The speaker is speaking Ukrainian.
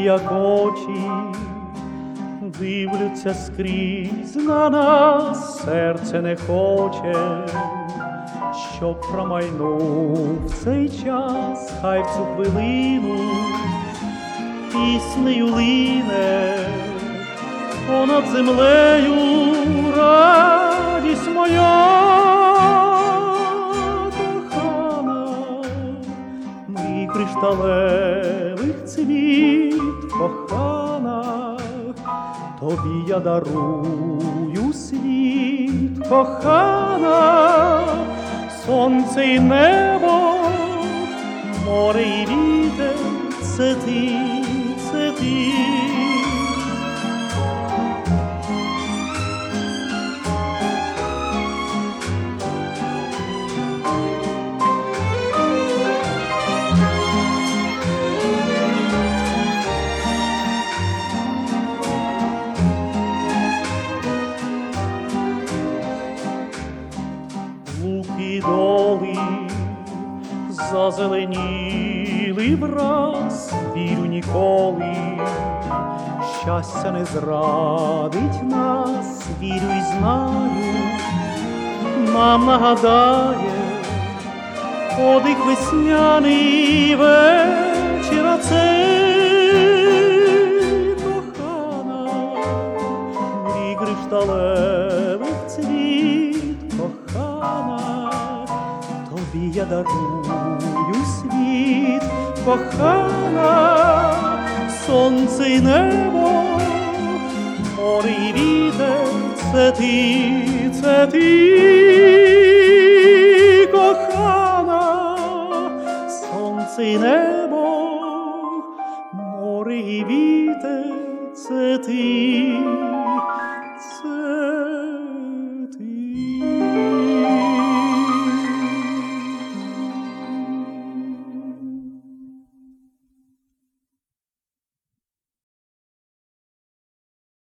як очі, дивляться скрізь на нас, серце не хоче, щоб промайнув цей час, хай в цю хвилину піснею лине понад землею радість моя кохана, мій кришталевих цвіт кохана, тобі я дарую світ кохана, сонце і небо, море і вітер, це ти, це ти. Луки доли зазеленіли враз, вірю ніколи, щастя не зрадить нас, вірю й знаю, нам нагадає подих весняний вечір цей, кохана, мрій кришталевих цвіт, кохана, тобі я дарую світ, кохана, сонце й небо, море й вітер, це ти, кохана, сонце й небо, море й вітер, це ти, це